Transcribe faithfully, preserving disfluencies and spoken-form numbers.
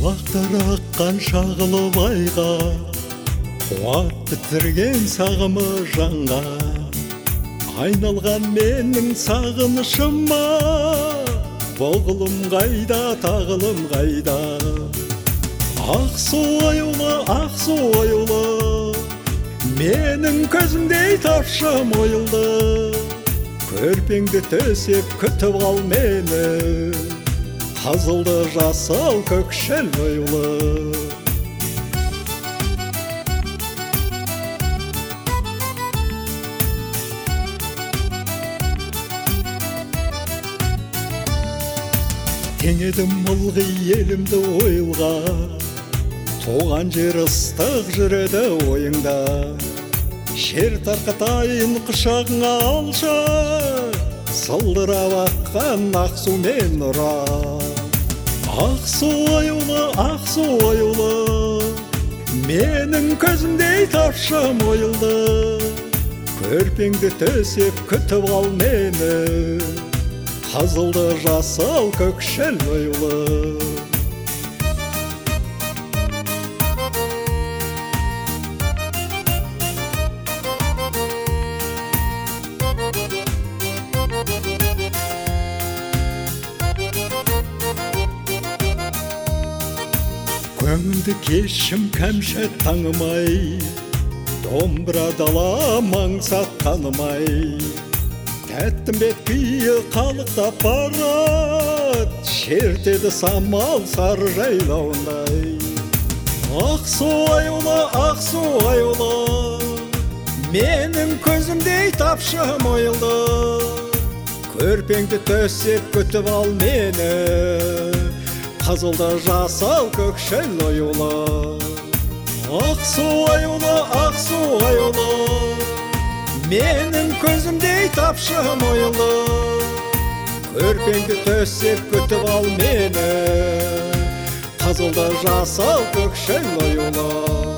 Бұлақтар аққан шағылы байға, қуат бітірген сағымы жанға, айналған менің сағынышыма, бұғылым қайда, тағылым қайда. Ақсу аюлы, ақсу аюлы, менің көзімдей тапшы мойылды. Көрпеңді төсеп күтіп ал мені, қызылды жасыл көкшіл оюлы. Теңедім ылғи елімді ойылға, туған жер ыстық жүреді ойыңда. Шер тарқатайын құшағыңа алшы, сылдырап аққан ақсу мен ұра. Ақсу аюлы, ақсу аюлы, менің көзімдей тапшы мойылды. Көрпеңді төсеп күтіп ал мені, қызылды жасыл көкшіл оюлы. Көңілді кешім кәмшат таңымай, домбыра дала маңсат танымай. Тәттім бет күйі қалықтап барат, шертеді самал сары жайлауындай. Ақсу аюлы, ақсу аюлы, менің көзімдей тапшы мойылды. Көрпеңді төсеп күтіп ал мені, қызылды жасыл көкшіл оюлы. Ақсу аюлы, ақсу аюлы, менің көзімдей тапшы мойылы. Көрпеңді төсеп күтіп ал мені, қызылды жасыл көкшіл оюлы.